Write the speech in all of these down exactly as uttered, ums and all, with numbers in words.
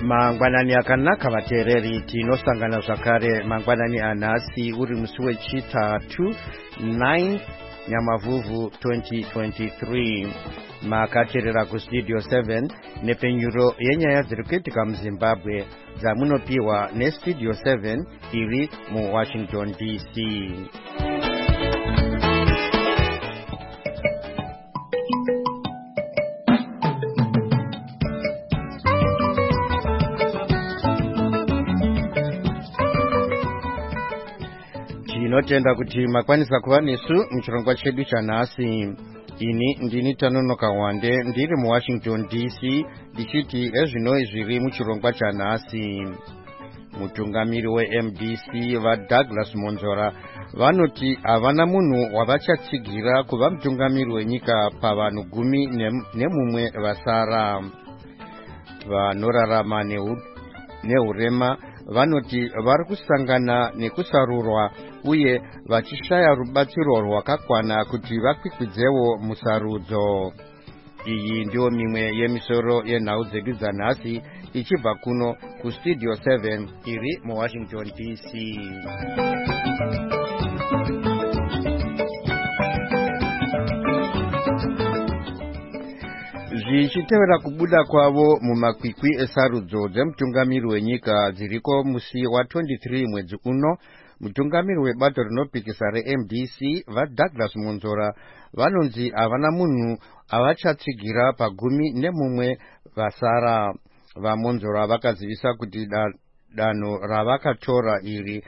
Mangwanani akanaka vateereri tinosangana zvakare mangwanani anhasi uri musi wechitatu nine Nyamavhuvhu twenty twenty-three. Makateerera kustudio seven nepenyuro yenyaya dziri kuitika muZimbabwe dzamunopiwa nestudio seven iri muWashington D C. Tinotenda kuti makwanisa kuva nesu muchirongwa chedu chanhasi. Ini ndini Tanonoka Wande ndiri muWashington D C ndichiti ezvinoi zviri muchirongwa chanhasi. Mutungamiri weM D C vaDouglas Monzora vanoti havana munhu wavachatsigira kuva mutungamiri wenyika pavanhu gumi nemumwe vasara. Vanorarama nehurema vanoti vari kusangana nekusarurwa uye vachishaya rubatsiro rwakakwana kuti vakwikwidzewo musarudzo. Iyi ndiyo mimwe yemisoro yenhau dzedu dzanhasi ichibva kuno kustudio seven iri muWashington D C. Zvichitevera kubuda kwavo mumakwikwi esarudzo dzemutungamiri wenyika dziriko musi wa twenty-three mwedzi uno, mutungamiri webato rinopikisa reM D C vaDouglas Monzora vanonzi havana munhu avachatsigira pagumi nemumwe vasara. VaMonzora vakazivisa kuti danho ravakatora iri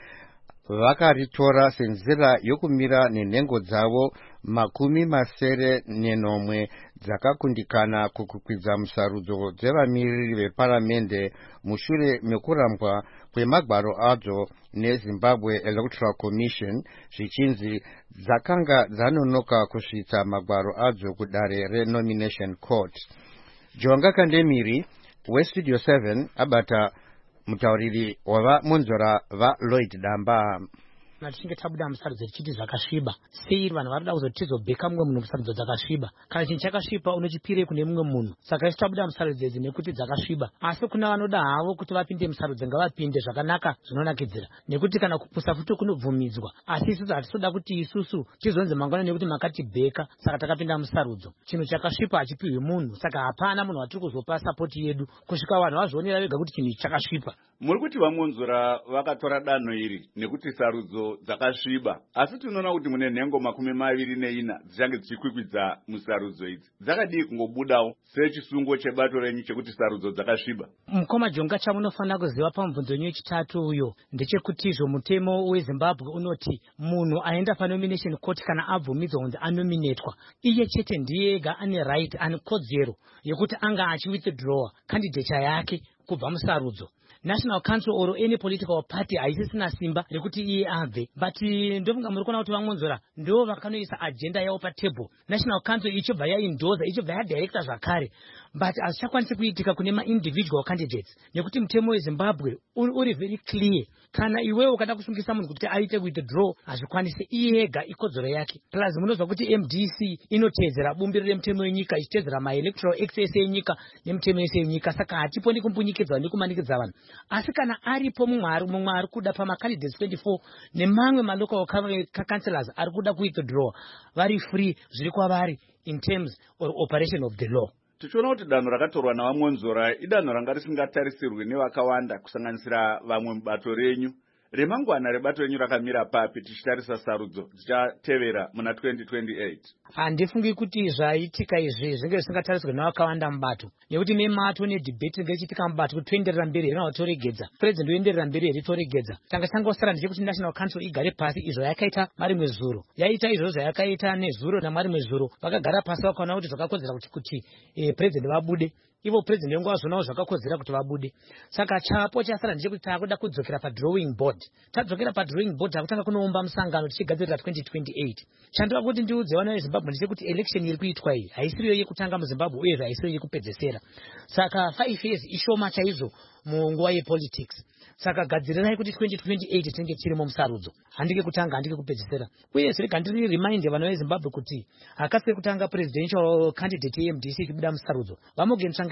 vakaritora senzira yokumira nenhengo dzavo makumi masere nenomwe dzakakundikana kukwidza musarudzo dzevamiriri veparamende mushure mekurambwa kwemagwaro adzo neZimbabwe Electoral Commission zvichinzi dzakanga dzanonoka kusvitsa magwaro adzo kudare reNomination Court. Jonga Kandemiri weStudio seven abata mutauriri wava Monzora vaLloyd Damba. Tichinge tabuda musarudzo tichiti zvakasviba sei vanhu varikuda kuzoti tizobheka mumwe munhu musarudzo dzakasviba. Kana chinhu chakasviba unochipire kune mumwe munhu. Saka isi tabuda musarudzo idzi nekuti dzakasviba, asi kuna vanoda havo kuti vapinde musarudzo ngavapinde zvakanaka zvinonakidzira, nekuti kana kupusa futi kunobvumidzwa. Asi isusu hatitoda kuti isusu tizonzi mangwana nekuti makatibheka saka takapinda musarudzo. Chinhu chakasviba hachipiwi munhu, saka hapana munhu watiri kuzopa sapoti yedu kusvika vanhu vazvionera vega kuti chinhu chakasviba. Muri kuti vaMonzora vakatora danho iri nekuti sarudzo dzakasviba, asi tinoona kuti mune nhengo makumi maviri neina dzichange dzichikwikwidza musarudzo idzi. Dzakadii kungobudawo sechisungo chebato renyu chekuti sarudzo dzakasviba? Mukoma Jonga, chamunofanira kuziva pamubvunzo wenyu wechitatu uyo ndechekutizvo mutemo weZimbabwe unoti munhu aenda paNomination Court kana abvumidzwa kunzi anominetwa, iye chete ndiye ega ane right, ane kodzero yekuti anga achiwithdraw candidate yake kubva musarudzo. National Council or any political party haisisina simba rekuti iye abve, but ndofunga muri kuona kuti vaMonzora ndo vakanoisa agenda yavo patable. National Council ichibva yaindoza, ichibva yadirector zvakare, but hazvichakwanisi kuitika kune ma-individual candidates nekuti mutemo weZimbabwe uri very clear. Kana iwewe ukada kusungisa munhu kuti aite withdraw hazvikwanisi, iye ega ikodzero yake. Plus munozwa kuti M D C inoteedzera bumbiro remutemo wenyika, ichiteedzera ma-electoral access yenyika nemutemo wese wenyika, saka hatiponi kumbunyikidzwa nekumanikidza vanhu. Asi kana aripo mumwe ari kuda pamacandidates twenty-four nemamwe malocal councillors ari kuda kuwithdraw, vari free, zviri kwavari in terms or operation of the law. Tichiona kuti danho rakatorwa navaMonzora idanho ranga risingatarisirwi nevakawanda kusanganisira vamwe mubato renyu. Remangwana rebato renyu rakamira papi tichitarisa sarudzo dzichatevera muna twenty twenty-eight? Handifungi kuti zvaitika izvi zvinge zvisingatarisirwi nevakawanda mubato, nekuti nemato nedebate ngechitika mubato kuti toenderera mberi here toregedza, president oenderera mberi here toregedza. Changa changosara ndechekuti National Council igare pasi, izvo yakaita marimwe zuro, yaita izvo zvayakaita nezuro namarimwe zuro, vakagara pasi vakaona kuti zvakakodzera kuti kuti eh, president vabude. Ivo president yengu wazvonawo zvakakodzera kuti vabude. Saka chapo chasara ndechekuti takuda kudzokera padrawing board. Tadzokera padrawing board takutanga kunoumba musangano tichigadzirira twenty twenty-eight. Chandiva kuti ndiudze vana veZimbabwe ndechekuti election iri kuitwa iyi haisiriyo yekutanga muZimbabwe uye haisiriyo yekupedzesera. Saka five years ishoma chaizvo munguva yepolitics. Saka gadzirirai kuti twenty twenty-eight tinenge tirimo musarudzo, handike kutanga handike kupedzisira. Uye rega ndiri remind vana veZimbabwe kuti akasiri kutanga presidential candidate yeM D C kubuda musarudzo, Vamogen Tsvangirai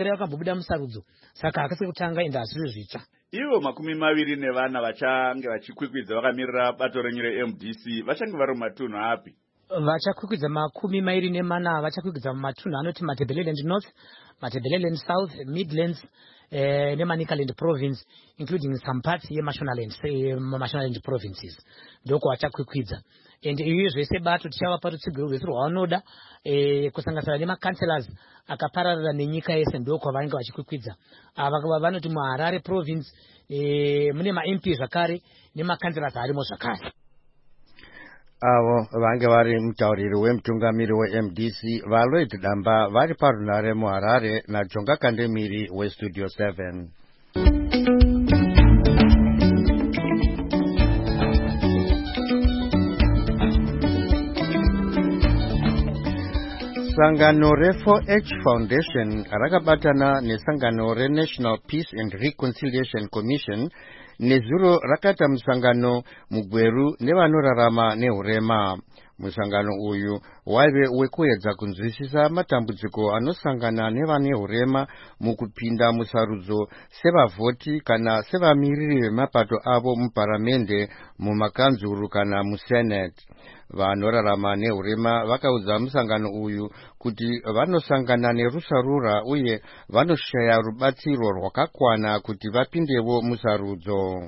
saka yakambobuda musarudzo saka hakasi kutanga ende hazviri zvitsva. Ivo makumi maviri nevana vachange vachikwikwidza vakamirira bato renyu re-M D C vachange vari mumatunhu api? Vachakwikwidza makumi mairi nemana vachakwikwidza mumatunhu anoti Matabeleland North, Matabeleland South, Midlands eh, neManicaland Province, including some parts yeMashonaland eh, Mashonaland provinces. Ndoko vachakwikwidza. And iyo zvese bato tichava rutsigiro rwese rwavanoda eh, kusanganisira nemakanselors akapararira nenyika yese ndoko vanenge vachikwikwidza. Ava vanoti muHarare province eh, mune ma-M P zvakare nemakanselors arimo zvakare. Avo vange vari mutauriri wemutungamiri we-M D C vaLloyd Damba vari parunhare muHarare naJonga Kandemiri weStudio seven. Sangano re-four H Foundation rakabatana nesangano reNational Peace and Reconciliation Commission nezuro rakaita musangano mugweru nevanorarama nehurema. Musangano uyu waive wekuedza kunzwisisa matambudziko anosangana nevane hurema mukupinda musarudzo sevavhoti kana sevamiriri vemapato avo muparamende, mumakanzuru kana musenate. Vanorarama nehurema vakaudza musangano uyu kuti vanosangana nerusarura uye vanoshaya rubatsiro rwakakwana kuti vapindevo musarudzo.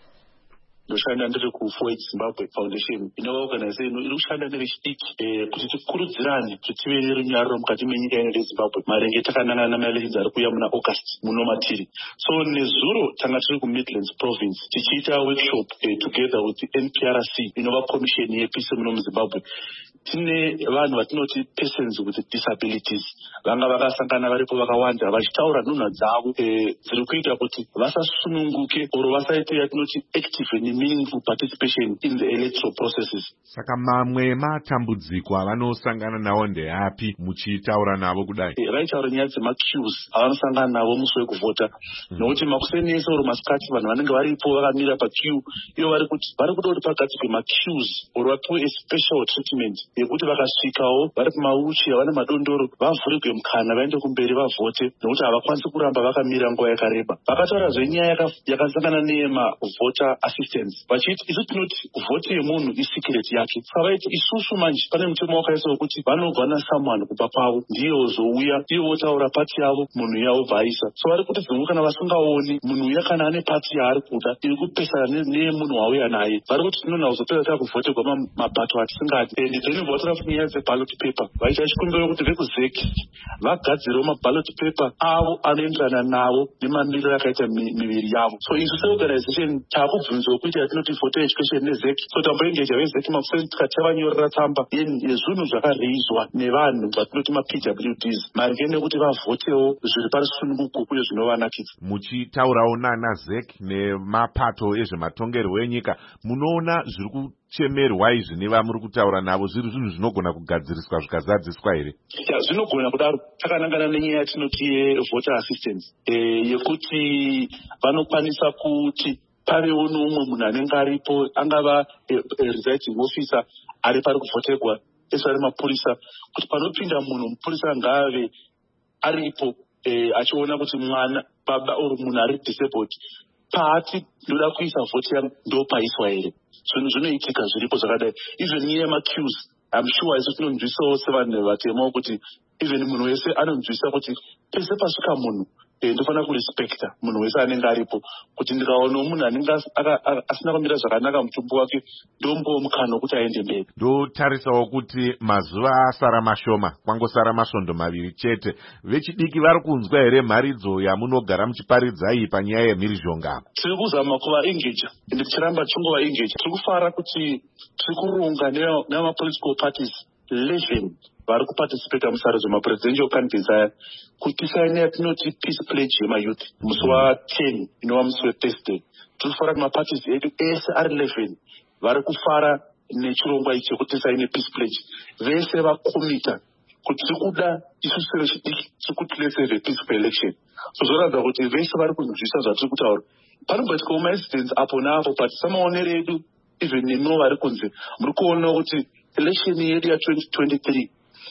ndoshanda ndiri ku-four H Zimbabwe Foundation inova organization iri kushanda nevechidiki kuti tikurudzirane kuti tive nerunyararo mukati menyika ino reZimbabwe maringe takanangana namaelections ari kuuya muna August muno matiri. So nezuro tanga tiri kuMidlands Province tichiita workshop eh, together with the N P R C inova commission yepeace muno muZimbabwe. Tine vanhu vatinoti persons with disabilities vanga vakasangana varipo vakawanda vachitaura nhunha dzavo dziri kuita kuti vasasununguke oro vasaite yatinoti active and meaningful participation in the electoral processes. Saka mamwe matambudziko avanosangana nawo ndeapi muchitaura navo kudai? Vaitaura nyaya dzemaqueues avanosangana navo musi wekuvhota nokuti makuseni ese oro masikati vanhu vanenge varipo vakamira paqueue iyo vari kuti vari kuda kuti pagadzirwe maqueues oro vapiwe special treatment yekuti vakasvikawo vari kumauchi havana madondoro vavhurirwe mukana vaende kumberi vavhote nokuti havakwanisi kuramba vakamira nguva yakareba. Vakataurazve nyaya yakasangana neyemavhota assistance vachiti isu tinoti vhoti yemunhu isecret yake. Saka vaiti isusu manje pane mutemo wakaiswa wekuti vanobva nasomeone kubva pavo ndiye ozouya iye votaura pati yavo munhu iya obva aisa. So vari kuti zvimwe kana vasingaoni munhu uya kana ane pati yaari kuda iri kupesana neyemunhu wauya naye vari kuti tinonha kuzopedza takuvhoterwa mabato atisingadi. And then votora nyaya dzeballot paper vaita chikumbiro kuti vekuzek vagadzirewo maballot paper avo anoenderana navo nemamiriro akaita miviri yavo. So isu seorganization taakubvunzwa kuita yatinoti voter education nezek. So tamboengeja vezek makuseni tikati tavanyorera tsamba yezvinhu zvakareizwa nevanhu vatinoti ma-P W Ds maringe nekuti vavhotewo zviri parisununguko uye zvinovanakidza. Muchitaurawo nana zek nemapato ezvematongerwo enyika munoona zviri kuchemerwa izvi nevamuri kutaura navo zviri zvinhu zvinogona kugadziriswa zvikazadziswa here? Zvinogona kudaro. Takanangana nenyaya yatinoti yevoter assistance yekuti vanokwanisa kuti pavewo noumwe munhu anenge aripo angava residing officer ari pari kuvhoterwa ese ari mapurisa kuti panopinda munhu mupurisa ngaave aripo achiona kuti mwana baba oro munhu ari disabled paati ndoda kuisa vhoti yangu ndopaiswa here. Zvinhu zvinoitika zviripo zvakadai. Even nyaya yemaqueues I'm sure isu tinonzwisawo sevanhu vatemawo kuti even munhu wese anonzwisa kuti pese pasvika munhu ndofanira kurespecta munhu wese anenge aripo kuti ndikaonawo munhu anenge asina kumira zvakanaka mutumbu wake ndombo mukana wekuti aende mberi. Ndotarisawo kuti mazuva asara mashoma kwangosara masvondo maviri chete. Vechidiki vari kunzwa here mharidzo yamunogara muchiparidza iyi panyaya yemhirizhonga? Tiri kuzama kuvaengeja ende tichiramba tichingova-engeja. Tiri kufara kuti tiri kurunga nemapolitical parties eleven vari kuparticipata musarudzo mapresidential candidates aya kuti tisaine yatinoti peace pledge yemayouth musi wa-ten inova musi weThursday. Tiri kufara kuti maparties edu ese ari eleven vari kufara nechirongwa ichi chekuti tisaine peace pledge. Vese vakomita kuti tiri kuda isu sevechidiki tiri kuti let's have a peaceful election. So zvoratidza kuti vese vari kunzwisa zvatiri kutaura. Panomboitikawo maincidents apo naapo but samaonero edu even nemiwo vari kunze muri kuona kuti election yedu ya twenty twenty-three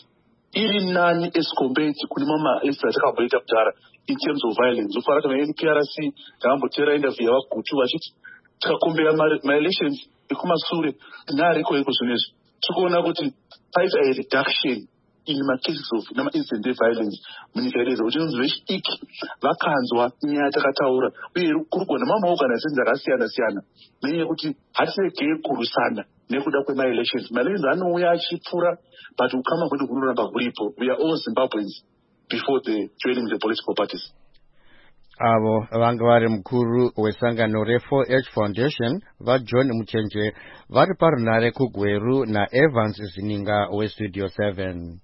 iri nani as compared kune mamaesa atakabhoita kudhara in terms of violence. Ufara kana N P R C takambotera interview yavagutu vachiti tikakombera maelections ekumasure naariko iko zvinezvi tikuona kuti paita a reduction in macases of nama-incident violence munyika yedu kuti inonzi vechidiki vakanzwa nyaya takataura uye kuri kuona mamaorganizations akasiyana-siyana nenyaya yekuti hatiregei kurwisana nekuda kwema-elections. Ma-elections anouya achipfuura but ukama hwedu hunoramba huripo. We are all Zimbabweans before the joining the political parties. Avo vanga vari mukuru wesangano re-four H Foundation vaJohn Muchenje vari parunare kuGweru naEvans Zininga weStudio seven.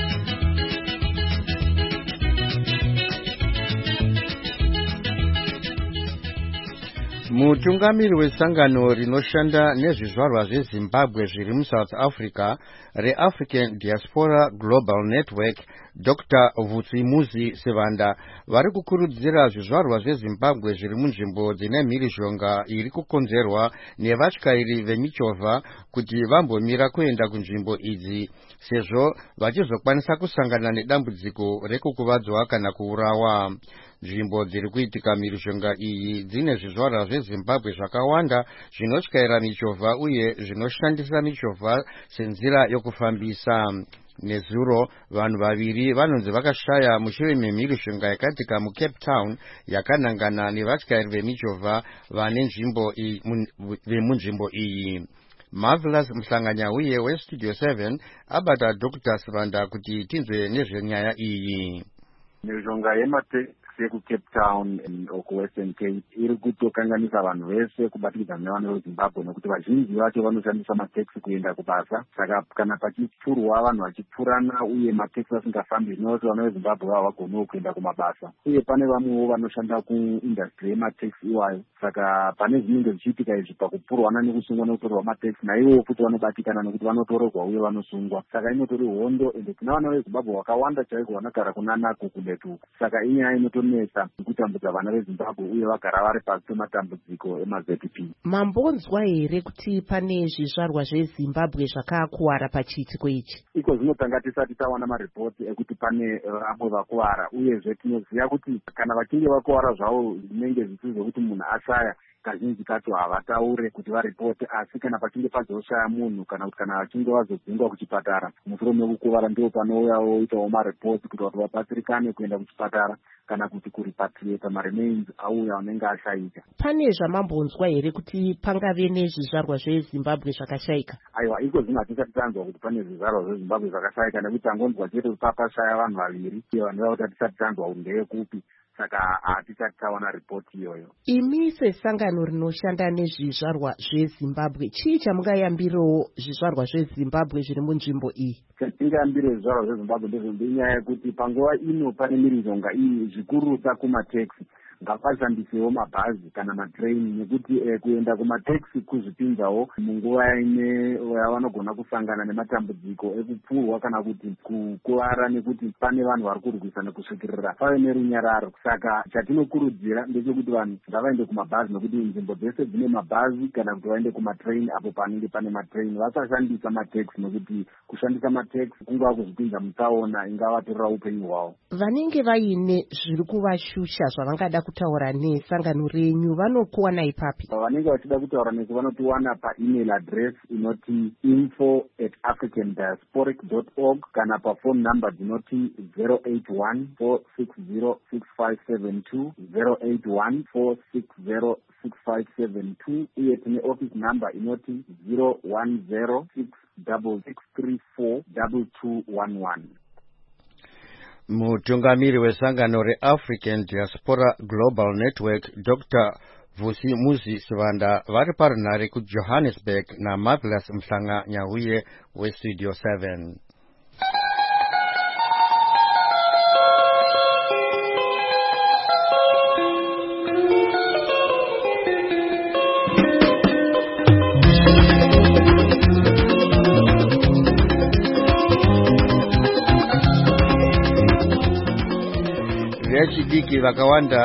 Mutungamiri wesangano rinoshanda nezvizvarwa zveZimbabwe zviri muSouth Africa reAfrican Diaspora Global Network Doctor Vusimuzi Sevanda vari kukurudzira zvizvarwa zveZimbabwe zviri munzvimbo dzine mhirizhonga iri kukonzerwa nevatyairi vemichovha kuti vambomira kuenda kunzvimbo idzi sezvo vachizokwanisa kusangana nedambudziko rekukuvadzwa kana kuurawa. Nzvimbo dziri kuitika mhirizhonga iyi dzine zvizvarwa zveZimbabwe zvakawanda zvinotyaira michovha uye zvinoshandisa michovha senzira yokufambisa. Nezuro vanhu vaviri vanonzi vakashaya mushure memhirizhonga yakaitika muCape Town yakanangana nevatyairi vemichovha vane nzvimbo vemunzvimbo iyi. Marvelous Mhlanganya uye weStudio seven abata Doctor Sivanda kuti tinzwe nezvenyaya iyi. Mhirizhonga yemateksi yekuCape Town okuWestern Cape iri kutokanganisa vanhu vese kubatikidza nevanhu veZimbabwe nekuti vazhinji vacho vanoshandisa mateksi kuenda kubasa. Saka kana pachipfurwa vanhu vachipfurana uye mateksi asingafambi zvinova kuti vanhu veZimbabwe vava vagonawo kuenda kumabasa. Uye pane vamwewo vanoshanda kuindustry yemateksi iwayo. Saka pane zvinenge zvichiitika izvi pakupfurwana nekusungwa nekutorwa mateksi naivo futi vanobatikana nekuti vanotorogwa uye vanosungwa. Saka inotori hondo ende tina vana veZimbabwe vakawanda chaiko vanogara kunanako kuletu. Saka inyaya inoto nesa kutambudza vana veZimbabwe uye vagara vari pasi pematambudziko ema-Z P. Mambonzwa here kuti pane zvizvarwa zveZimbabwe zvakakuwara pachiitiko ichi? Iko zvinotanga tisati tawana maripoti ekuti pane vamwe vakuwara uyezve tinoziva kuti kana vachinge vakuwara zvavo zvinenge zvisiri zvokuti munhu ashaya kazhinji kacho havataure kuti varipote, asi kana pachinge pazoshaya munhu kana kuti kana vachinge vazodzingwa kuchipatara mushure mekukuvara ndiwo panouyawo itawo maripoti kuti vanhu vabatsirikane kuenda kuchipatara kana kuti kuripatriata maremains auya anenge ashayika. Pane zvamambonzwa here kuti pangave nezvizvarwa zveZimbabwe zvakashayika? Aiwa, iko zvino hatisati tanzwa kuti pane zvizvarwa zveZimbabwe zvakashayika nekuti tangonzwa chete kuti papashaya vanhu vaviri uye vanhu vava kuti hatisati tanzwa kuti ndeyekupi. Saka hatisati tawana ripoti iyoyo. Imi sesangano rinoshanda nezvizvarwa zveZimbabwe, chii chamungayambirawo zvizvarwa zveZimbabwe zviri munzvimbo iyi? Chatingayambire zvizvarwa zveZimbabwe ndezvenyaya yekuti panguva ino pane mhirizhonga iyi zvikurutsa kumateksi ngapashandisewo mabhazi kana matrain nekuti eh, kuenda kumateksi kuzvipinzawo munguva ine yavanogona kusangana nematambudziko ekupfurwa kana kuti kukuvara nekuti pane vanhu vari kurwisana kusvikirira pave nerunyararo. Saka chatinokurudzira ndechekuti vanhu ngavaende kumabhazi nekuti nzvimbo dzese dzine mabhazi kana kuti vaende kumatrain apo panenge pane matrain, vasashandisa mateksi nekuti kushandisa mateksi kungava kuzvipinza mutsaona ingavatorera upenyu hwavo. Vanenge vaine zviri kuvashusha zvavangada kutaura nesangano renyu vanokuwana ipapi? Vanenge vachida kutaura nesu vanotiwana paemail address inoti info at african diasporic dot org kana pafone number dzinoti zero eight one four six zero six five seven two zero eight one four six zero six five seven two uye tine office number inoti zero one zero six double six three four double two one one. Mutungamiri wesangano reAfrican Diaspora Global Network Doctor Vusimuzi Sevanda vari parunare kuJohannesburg naMarvelous Mhlanganya uye weStudio seven. Vechidiki vakawanda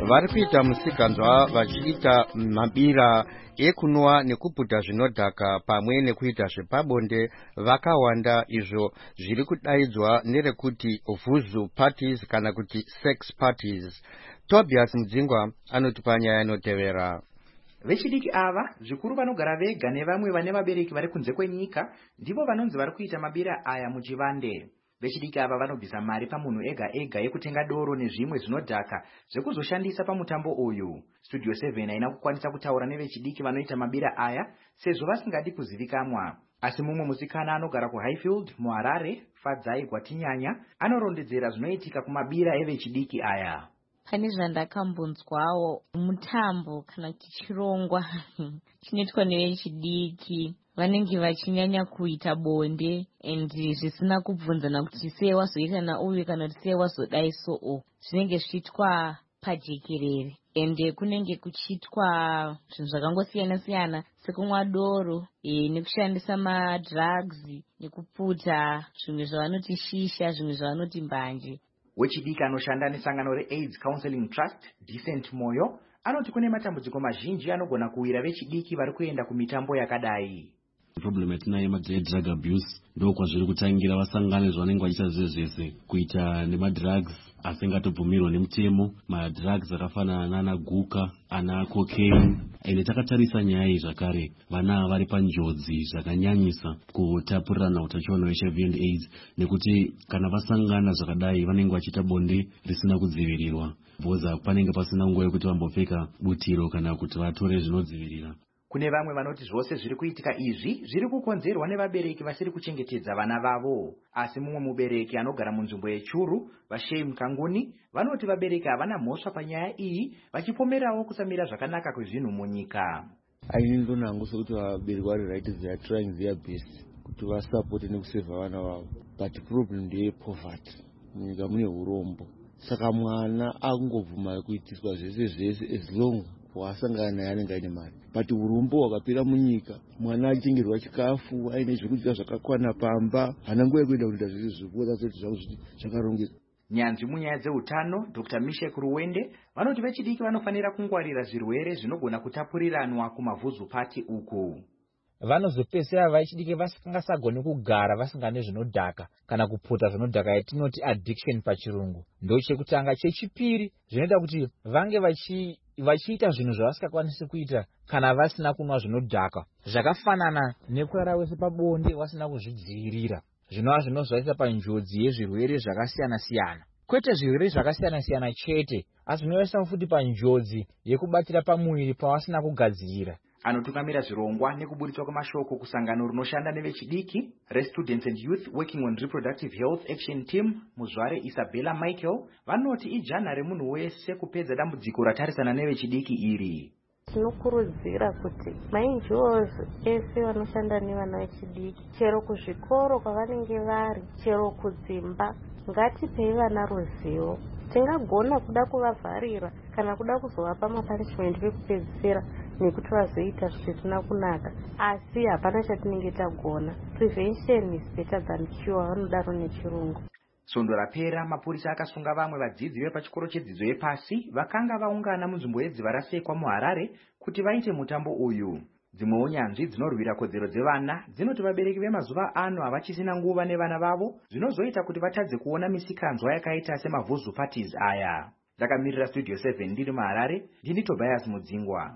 vari kuita musikanzwa vachiita mabira ekunwa nekubhudha zvinodhaka pamwe nekuita zvepabonde vakawanda, izvo zviri kudaidzwa nerekuti vuzu parties kana kuti sex parties. Tobias Mudzingwa anotipa nyaya inotevera. Vechidiki ava zvikuru vanogara vega nevamwe vane vabereki vari kunze kwenyika ndivo vanonzi vari kuita mabira aya muchivande. Vechidiki ava vanobvisa mari pamunhu ega ega yekutenga doro nezvimwe zvinodhaka zvekuzoshandisa pamutambo uyu. Studio seven haina kukwanisa kutaura nevechidiki vanoita mabira aya sezvo vasingadi kuzivikanwa. Asi mumwe musikana anogara kuHighfield muHarare, Fadzai Gwatinyanya, anorondedzera zvinoitika kumabira evechidiki aya. Pane zvandakambonzwawo mutambo kana kuti chirongwa chinoitwa nevechidiki, vanenge vachinyanya kuita bonde and zvisina kubvunzana kuti sei wazoita nauyu kana kuti sei wazodai so, zvinenge zvichiitwa pajekerere ende kunenge kuchiitwa zvinhu zvakangosiyana siyana sekumwa doro e, nekushandisa madrugs nekuputa zvimwe zvavanoti shisha, zvimwe zvavanoti mbanje. Wechidiki anoshanda nesangano reAIDS Counseling Trust, Decent Moyo, anoti kune matambudziko mazhinji anogona kuwira vechidiki vari kuenda kumitambo yakadai. Problem yatinayo yemadrug abuse ndokwa zviri kutangira vasangane zvavanenge vachiita zvezvese kuita nemadrugs asingatobvumirwa nemutemo, madrugs akafanana nana guka, ana cocaine. Ene takatarisa nyaya iyi zvakare, vana vari panjodzi zvakanyanyisa kutapurirana utachiona H I V and AIDS nekuti kana vasangana zvakadai vanenge vachiita bonde risina kudzivirirwa. Bvoza panenge pasina nguva yekuti vambopfeka butiro kana kuti vatore zvinodzivirira. Kune vamwe vanoti zvose zviri kuitika izvi zviri kukonzerwa nevabereki vasiri kuchengetedza vana vavo. Asi mumwe mubereki anogara munzvimbo yeChuru, Vashei Mukanguni, vanoti vabereki havana mhosva panyaya iyi, vachipomerawo kusamira zvakanaka kwezvinhu munyika. Aini ndonangu sokuti vabereki vari right, they are trying their best kuti vasapoti nekusevha vana vavo, but problem ndeye poverty. Munyika mune urombo, saka mwana akungobvuma kuitiswa zvese zvese as long wasangana naye anenge aine mari. But urombo hwakapera munyika, mwana achengerwa chikafu, aine zvekudya zvakakwana pamba, hana nguva yekuenda kuita zvese zvekuona kuti zvangu zvakarongeka. Nyanzvi munyaya dzeutano Doctor Mishek Ruwende vanoti vechidiki vanofanira kungwarira zvirwere zvinogona kutapuriranwa kumavhuzu pati uku. Vanozopedzisira vechidiki vasingasagoni kugara vasingane zvinodhaka kana kupota zvinodhaka yatinoti addiction pachirungu. Ndochekutanga. Chechipiri, zvinoita kuti vange vachi vachiita zvinhu zvavasingakwanisi kuita kana vasina kunwa zvinodhaka, zvakafanana nekurara wese pabonde vasina kuzvidzivirira, zvinova zvinozvaisa panjodzi yezvirwere zvakasiyana siyana. Kwete zvirwere zvakasiyana siyana chete, asi zvinoisa futi panjodzi yekubatira pamuviri pavasina kugadzirira. Anotungamira zvirongwa nekuburitswa kwemashoko kusangano rinoshanda nevechidiki reStudents and Youth Working on Reproductive Health Action Team, Muzvare Isabella Michael, vanoti ijana remunhu wese kupedza dambudziko ratarisana nevechidiki iri. Tinokurudzira kuti mainjos ese vanoshanda nevana vechidiki, chero kuzvikoro kwavanenge vari, chero kudzimba, ngatipei vana ruzivo. Tingagona kuda kuvavharira kana kuda kuzovapa mapunishment ekupedzisira nekuti vazoita zvisina kunaka, asi hapana chatinenge tagona. Prevention is better than cure, vanodaro nechirungu. Svondo rapera mapurisa akasunga vamwe vadzidzi vepachikoro chedzidzo yepasi vakanga vaungana munzvimbo yedziva rasekwa muHarare kuti vaite mutambo uyu. Dzimwewo nyanzvi dzinorwira kodzero dzevana dzinoti vabereki vemazuva ano havachisina nguva nevana vavo, zvinozoita kuti vatadze kuona misikanzwa yakaita semavhuzu parties aya. Ndakamirira Studio seven ndiri muHarare, ndini Tobias Mudzingwa.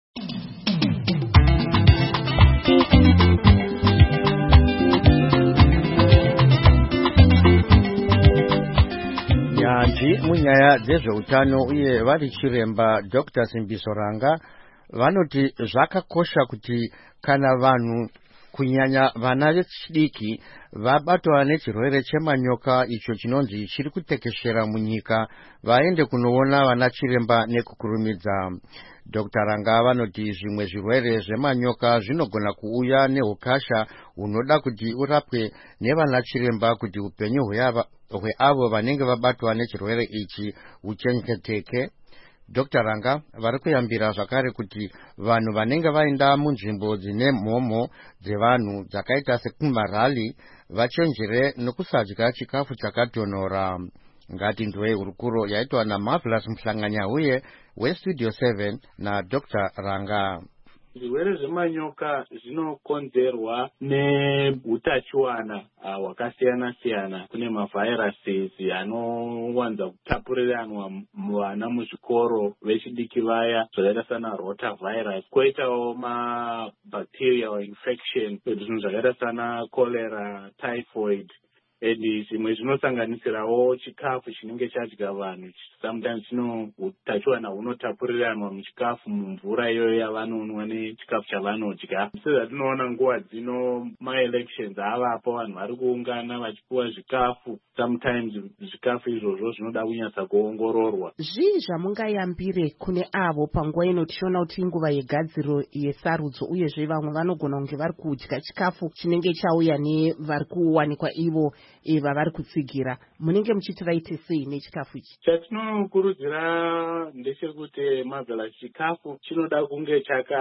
Nyanzvi munyaya dzezveutano uye vari chiremba Doctor Simbisoranga vanoti zvakakosha kuti kana vanhu kunyanya vana vechidiki vabatwa nechirwere chemanyoka icho chinonzi chiri kutekeshera munyika vaende kunoona vana chiremba nekukurumidza. Doctor Ranga vanoti zvimwe zvirwere zvemanyoka zvinogona kuuya nehukasha hunoda kuti urapwe nevana chiremba kuti upenyu hweavo vanenge vabatwa nechirwere ichi huchengeteke. Doctor Ranga vari kuyambira zvakare kuti vanhu vanenge vaenda munzvimbo dzine mhomho dzevanhu dzakaita sekumarali vachenjere nokusadya chikafu chakatonhora. Ngati ndwei hurukuro yaitwa naMarvelous Mhlanganya uye westudio seven nadr Ranga. Zvirwere zvemanyoka zvinokonzerwa neutachiwana hwakasiyana siyana. Kune maviruses anowanza kutapuriranwa muvana muzvikoro vechidiki vaya zvakaita sana rotavirus. Koitawo mabacterial infection zvinhu zvakaita sana cholera, typhoid. Edi zvimwe zvinosanganisirawo chikafu chinenge chadya vanhu. Sometimes chino utachiwana hunotapuriranwa muchikafu, mumvura iyoyo yavanonwa nechikafu chavanodya. Sezvatinoona nguva dzino maelections avapo, vanhu vari kuungana vachipuwa zvikafu. Sometimes zvikafu izvozvo zvinoda kunyatsa kuongororwa. Zvii zvamungayambire kune avo panguva ino tichiona kuti inguva yegadziro yesarudzo, uyezve vamwe vanogona kunge vari kudya chikafu chinenge chauya nevari kuwanikwa ivo eva vari kutsigira. Munenge muchiti vaite sei nechikafu ichi? Chatinokurudzira ndechekuti mabvela chikafu chinoda kunge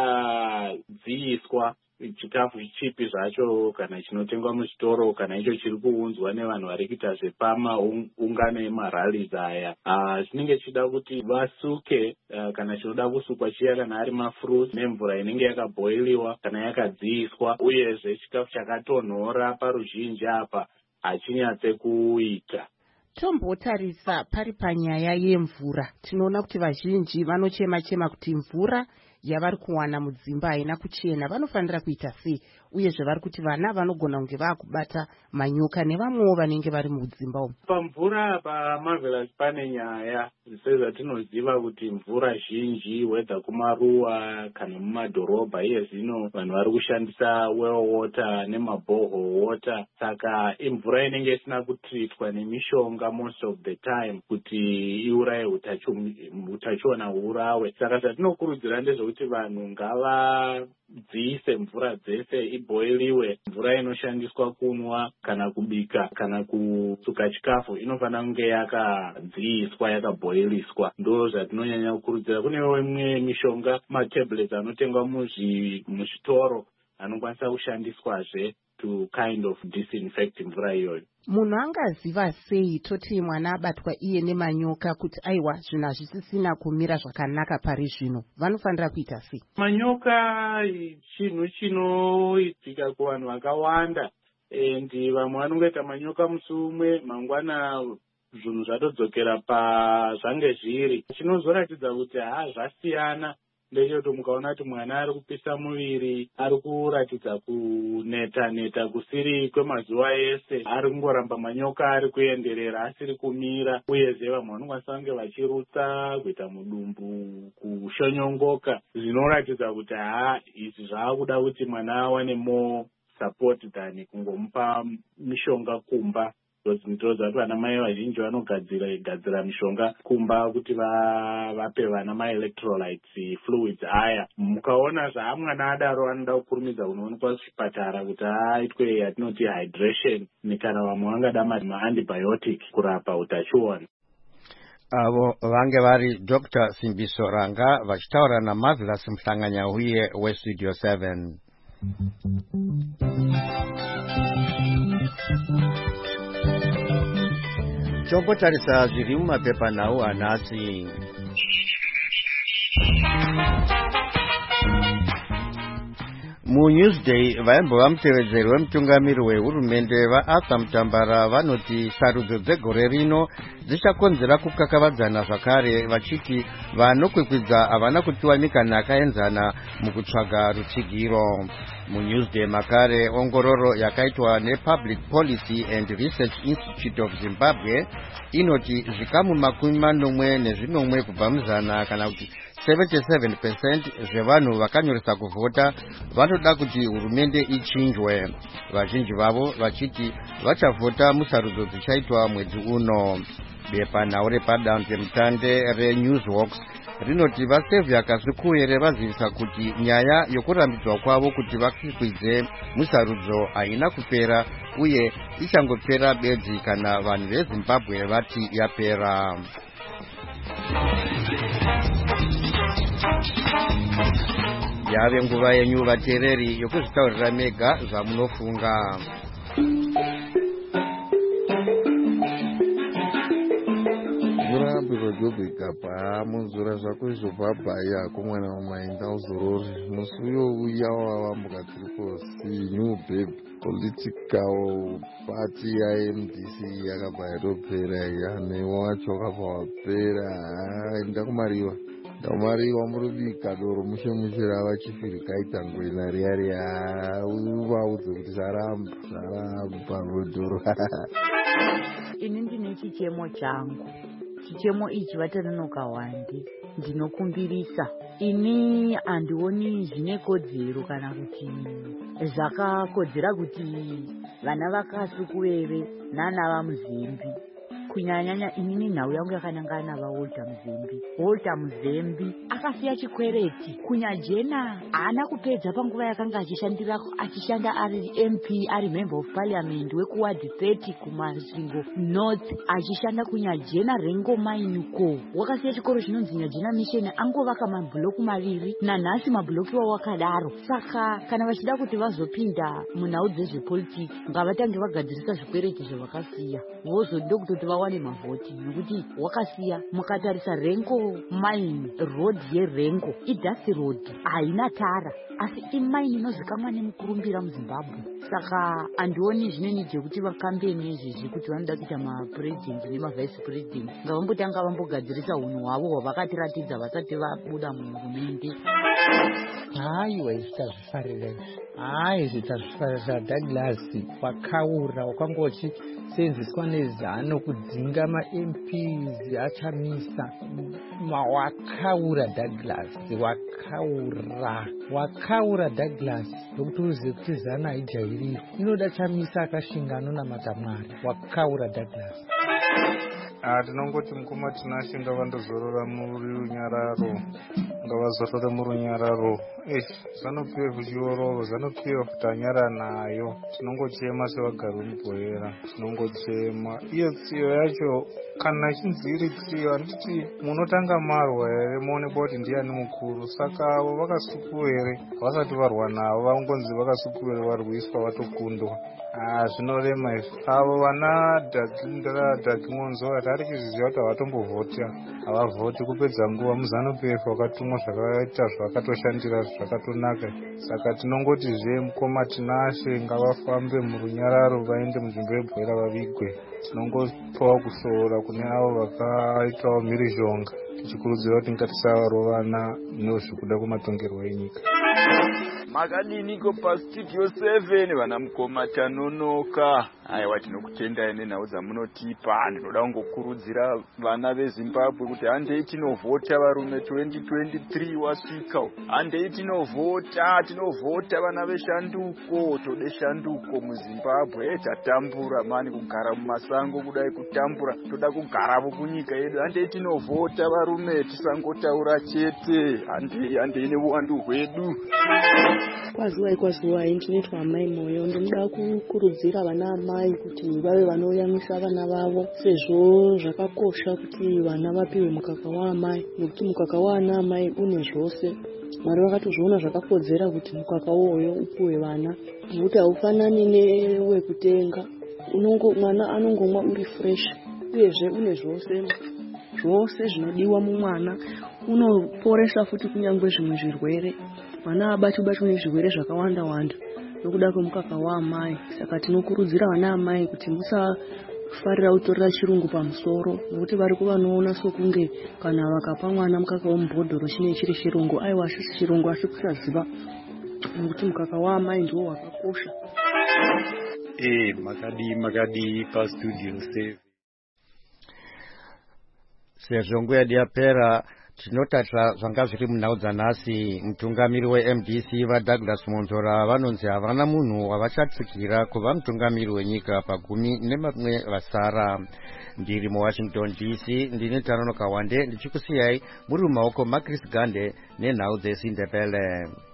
chakadziiswa. Chikafu chipi zvacho, kana chinotengwa muchitoro, kana icho chiri kuunzwa nevanhu vari kuita zvepaungano emarallies aya, chinenge chida kuti vasuke. Kana chinoda kusukwa chiya, kana ari mafruits, nemvura inenge yakabhoiliwa kana yakadziiswa. Uyezve chikafu chakatonhora paruzhinji apa hachinyatse kuita. Tombotarisa pari panyaya yemvura. Tinoona kuti vazhinji vanochema chema kuti mvura yavari kuwana mudzimba haina kuchena. Vanofanira kuita sei? Uyezve vari kuti vana vanogona kunge vakubata manyoka nevamwewo vanenge vari mudzimba umu. Pamvura pamarvelous pane nyaya sezvatinoziva kuti mvura zhinji wedha kumaruwa kana mumadhorobha, iye zvino vanhu vari kushandisa well water nemaborehole water. Saka imvura inenge isina kutritwa nemishonga most of the time kuti iuraye utachiona huurawe. Saka zvatinokurudzira ndezvekuti vanhu ngavadziise mvura dzese, iboiliwe. Mvura inoshandiswa kunwa kana kubika kana kusuka chikafu inofanira kunge yakadziiswa, yakaboiliswa. Ndo zvatinonyanya kukurudzira. Kunewo imwe mishonga, matablets anotengwa muzvitoro anokwanisa kushandiswazve to kind of disinfect mvura iyoyo. Munhu angaziva sei toti mwana abatwa iye nemanyoka kuti aiwa zvinhu hazvisisina kumira zvakanaka pari zvino? Vanofanira kuita sei? Manyoka chinhu chinoitika kuvanhu vakawanda, endi vamwe vanongoita manyoka musi umwe, mangwana zvinhu zvatodzokera pazvange zviri. Chinozoratidza kuti haa zvasiyana ndechekuti mukaona kuti mwana ari kupisa muviri, ari kuratidza kuneta neta kusiri kwemazuva ese, ari kungoramba manyoka ari kuenderera asiri kumira. Uyezve vamwe vanokwanisa kunge vachirutsa, kuita mudumbu, kushonyongoka, zvinoratidza kuti haa izvi zvaakuda kuti mwana awane more support than kungomupa mishonga kumba. Ndozva kuti vana mai vazhinji vanogadzira gadzira mishonga kumba kuti vape vana maelectrolytes fluids aya. Mukaona zvaamwana adaro anoda kukurumidza kunoonekwa kuchipatara kuti aitwe yatinoti hydration, kana vamwe vangada maantibiotic kurapa utachiona. Avo vange vari Doctor Simbiso Ranga vachitaura naMarvelous Muhlanganyauye weStudio seven. Tombotarisa zviri mumapepanhau anhasi. MuNewsday vaimbova mutevedzeri wemutungamiri wehurumende vaArthur Mutambara vanoti sarudzo dzegore rino dzichakonzera kukakavadzana zvakare, vachiti vanokwikwidza havana kutiwanika nhakaenzana mukutsvaga rutsigiro. MuNewsday makare ongororo yakaitwa nePublic Policy and Research Institute of Zimbabwe inoti zvikamu makumi manomwe nezvinomwe kubva muzana kana kuti seventy-seven percent zvevanhu vakanyoresa kuvhota vanoda kuti hurumende ichinjwe. Vazhinji vavo vachiti vachavhota musarudzo dzichaitwa mwedzi uno. Bepanhau repadandemutande reNewsWalks rinoti vasevhi kazvikuru here vazivisa kuti nyaya yokurambidzwa kwavo kuti vakwikwidze musarudzo haina kupera uye ichangopera bedzi kana vanhu veZimbabwe vati yapera. Yave nguva yenyu vateereri yokuzvitaurira mega zvamunofunga. Mvura rojobheka pa munzura zvako izvo bhabhai yako mwana wamaenda uzorori musi uyo uya wawambuka tiriposi new babe political party ya-M D C yakabva yatopera yanewa wacho wakabva wapera enda kumariwa ndakumariwa murubika doro mushe mushe rava chifiri kaita ngwena riya riya uvaudze kuti zvaramba zvaramba rodoro. Ini ndine chichemo changu. Chichemo ichi vatanonoka wandi ndinokumbirisa. Ini handioni zvine kodzero kana kuti zvakakodzera kuti vana vakasukuvere nana vamuzembi. Kunyanyanya inini nhau yangu yakanangana vaWalter Muzembi. Walter Muzembi akasiya chikwereti kunyajena haana kupedza panguva yakanga achishandira achishanda ari M P ari member of parliament wekuward thirty kumasvingo north achishanda kunyajena rengo mainuko. Wakasiya chikoro chinonzi Nyajena mission angovaka mabhuloku maviri nanhasi mabhuloku iwawo wakadaro. Saka kana vachida kuti vazopinda munhau dzezvepolitics ngavatange vagadzirisa zvikwereti zvavakasiya vozodo kutoti vawane mavhoti nekuti wakasiya mukatarisa rengo mine road yerengo idhasi road haina tara asi imaini inozikamwa nemukurumbira muZimbabwe. Saka handioni zvineni zvekuti vakambeni izvezvi kuti vanoda kuita mapurezidendi nemavice purezidendi ngavambotanga vambogadzirisa unhu hwavo hwavakatiratidza vasati vabuda muhurumende. Haiwa izvi tazvifarira izvi hai izvi tazvifarira. Douglas wakaura wakanga uchisenzeswa nezano kudzinga ma-M Ps achamisa wakaura Douglas wakaura wakaura Douglas ndokuti uzive kuti zano haijairiro inoda chamisa akashinga anonamata Mwari. Wakaura Douglas. Ah, tinongoti mukoma tinashe ngavandozorora murunyararo ngavazorore murunyararo. Eh, zanopiwe kuchiororo zanopiwe kuti anyara nayo. Tinongochema sevagari mubhoera tinongochema. Iyo tsiyo yacho kana chinzi iri tsiyo handiti munotanga marwa here muonekwa kuti ndiani mukuru. Saka avo vakasukuwere vasati varwa navo vangonzi vakasukuwere varwiswa vatokundwa. Ah, zvinorema izvi. Avo vana dhagi ngonzo hatari kuziziva kuti havatombovhota havavhoti kupedza nguva muzanu-P F wakatumwa zvakaita zvakatoshandira zvakatonaka. Saka tinongoti zve mukoma tinashe ngavafambe murunyararo vaende munzvimbo yebhoera vavigwe. Tinongopawo kushora kune avo vakaitawo mhirizhonga tichikurudzira kuti ngatisarovana nezvekuda kwematongerwo enyika. Makadiniko pastudio seven vana mukoma tanonoka. Aiwa tinokutendai nenhau dzamunotipa. Ndinoda kungokurudzira vana veZimbabwe kuti handei tinovhota varume twenty twenty-three wasvika. Handei tinovhota, tinovhota vana veshanduko. Tode shanduko muZimbabwe. Tatambura mani kugara mumasango kudai kutambura. Toda kugarawo kunyika yedu. Handei tinovhota varume tisangotaura chete. Handei handei neuwandu hwedu. Kwaziwai kwaziwai ndinoitwa Amai Moyo. Ndinoda kukurudzira vana amai kuti vave vanoyamwisa vana vavo sezvo zvakakosha kuti vana vapiwe mukaka waamai nekuti mukaka waana amai une zvose. Mwari vakatozviona zvakakodzera kuti mukaka uwoyo upuwe vana nekuti haufanani newekutenga. Unongo mwana anongomwa uri fresh uyezve une zvose zvose zvinodiwa mumwana. Unoporesa futi kunyangwe zvimwe zvirwere. Mwana abatwi batwi nezvirwere zvakawanda wanda nokuda kwemukaka waamai. Saka tinokurudzira vana amai kuti musafarira kutorera chirungu pamusoro nokuti vari kuvanoona sokunge kana vakapa mwana mukaka womubhodhoro chine chiri chirungu. Aiwa asisi chirungu asi kusaziva nokuti mukaka waamai ndiwo wakakosha. Eh, makadi makadi pastudio save. Sezvo nguva yedu yapera tinotarira zvanga zviri munhau dzanhasi. Mutungamiri we-M D C vaDouglas Monzora vanonzi havana munhu wavachatsikira kuva mutungamiri wenyika pagumi nemamwe vasara. Ndiri muWashington D C ndine Tanonoka Wande ndichikusiyai muri mumaoko maChris Gande nenhau dzesindebele.